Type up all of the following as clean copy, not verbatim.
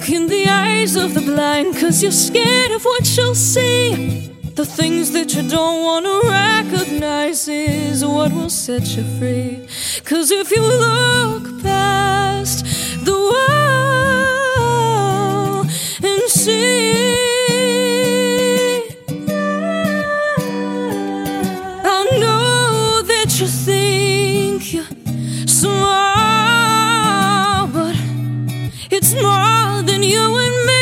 look in the eyes of the blind, 'cause you're scared of what you'll see. The things that you don't want to recognize is what will set you free. 'Cause if you look past the wall and see, I know that you think you're small, but it's more than you and me.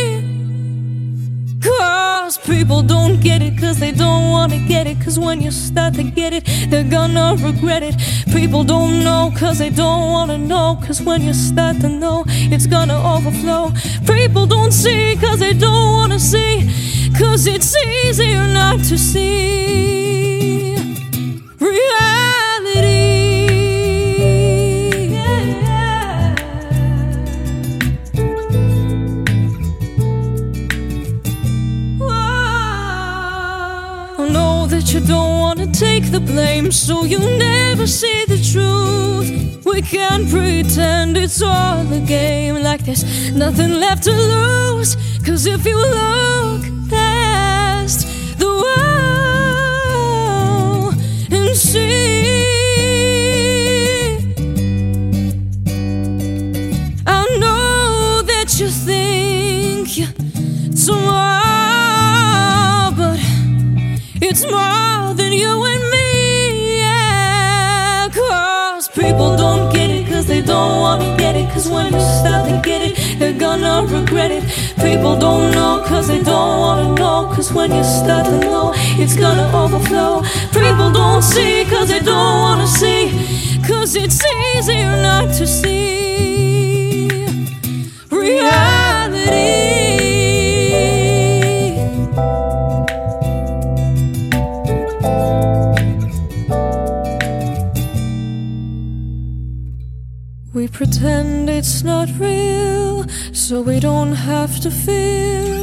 'Cause people don't get it, 'cause they don't wanna get it. 'Cause when you start to get it, they're gonna regret it. People don't know, 'cause they don't wanna know. 'Cause when you start to know, it's gonna overflow. People don't see, 'cause they don't wanna see. 'Cause it's easier not to see reality. You don't want to take the blame, so you never see the truth. We can't pretend it's all a game, like there's nothing left to lose. 'Cause if you look past the wall and see, I know that you think you're small, but it's more than you and me, yeah. 'Cause people don't get it, 'cause they don't wanna get it. 'Cause when you start to get it, they're gonna regret it. People don't know, 'cause they don't wanna know. 'Cause when you start to know, it's gonna overflow. People don't see, 'cause they don't wanna see. 'Cause it's easier not to see reality. We pretend it's not real, so we don't have to feel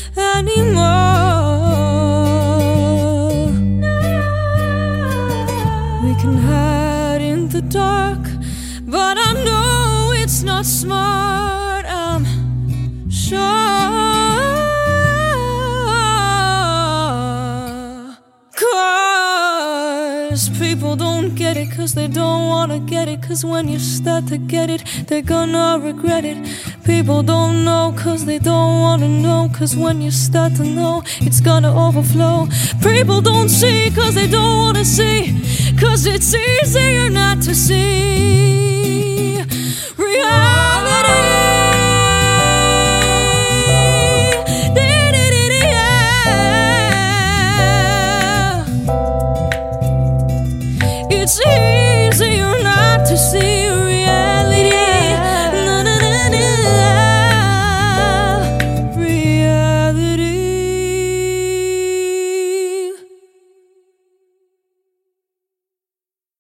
anymore. We can hide in the dark, but I know it's not smart, I'm sure. 'Cause people don't get it, 'cause they don't wanna get it. 'Cause when you start to get it, they're gonna regret it. People don't know, 'cause they don't wanna know. 'Cause when you start to know, it's gonna overflow. People don't see, 'cause they don't wanna see. 'Cause it's easier not to see